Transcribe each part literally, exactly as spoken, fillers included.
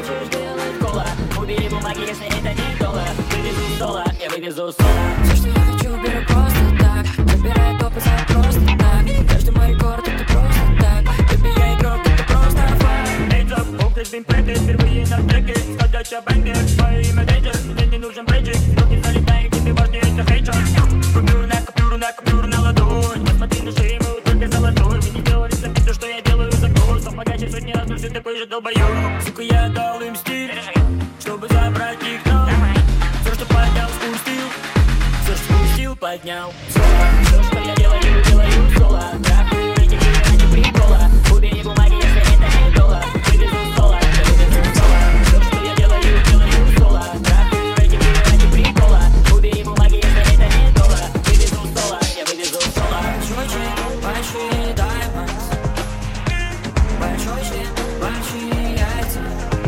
хочешь делать кола, убери бумаги, если это не кола. Вывезу стола, я вывезу сола. Все, что я хочу, беру просто так. Забирай топ и за просто так. Каждый мой рекорд, это просто так. Baby, я игрок, это просто факт. Эй, топ, фокус, бин, прэппи, впервые на треке. Складача бэнгер, мое имя Дейджер. Мне не нужен брейджик, руки залетают, тебе важнее это хейджер. Купюру на купюру на купюру на ладонь. Посмотри на шею мою, только золотой. Вы не делали сами то, что я делаю за курс. Побогаче сотни раз, но все такой же долбоёб. Сука, я дал им стиль, чтобы забрать их дом. Все, что поднял, спустил. Все, что спустил, поднял. Все, что я делаю, делаю соло. Трахаю рейтинги ради прикола. Убери бумаги, если это не кола. Вывезу соло, я вывезу соло. Все, что я делаю, делаю соло. Трахаю рейтинги ради прикола. Убери бумаги, если это не кола. Вывезу соло, я вывезу соло. Большой большие diamonds. Большой член, большие яйца.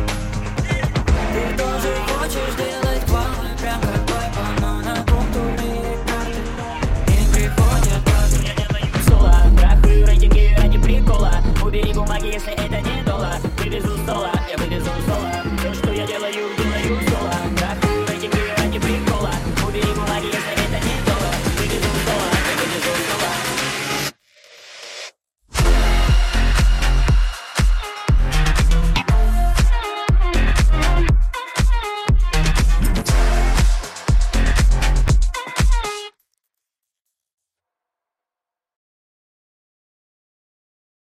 Ты тоже хочешь делать планы, прям как Байбана на контурные карты. И приходят Я делаю соло. Трахаю рейтинги ради прикола. Убери бумаги, если это не